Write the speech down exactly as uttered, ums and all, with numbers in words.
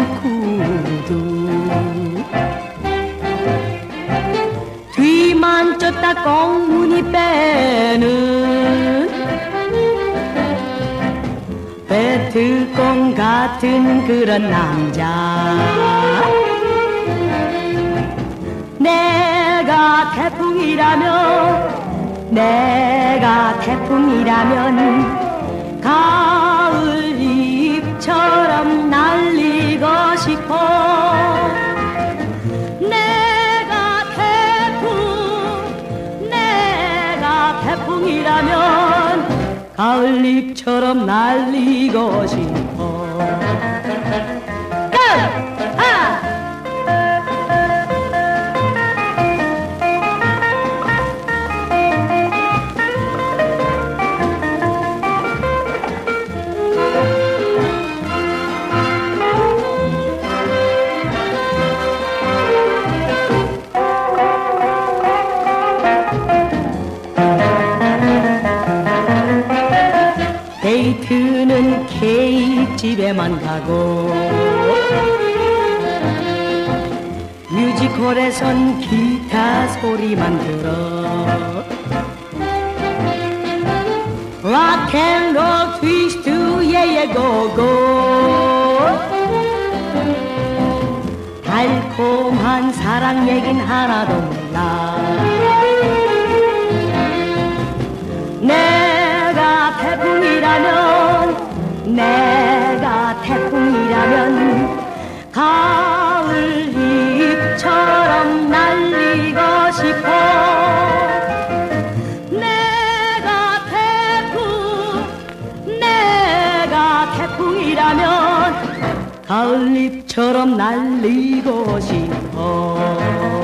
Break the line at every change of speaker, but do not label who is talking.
구두 뒤만 쫓다 꽁무니 빼는 배트공 같은 그런 남자 내가 태풍이라면 내가 태풍이라면 가을 잎처럼 날리고 싶어 내가 태풍 내가 태풍이라면 가을 잎처럼 날리고 싶어 고! 아! 데이트는 케이크집에만 가고 뮤지컬에선 기타 소리만 들어 락앤롤 트위스트 예예 고고 달콤한 사랑 얘긴 하나도 몰라 내가 태풍이라면 내가 태풍이라면 가을 잎처럼 날리고 싶어 내가 태풍 내가 태풍이라면 가을 잎처럼 날리고 싶어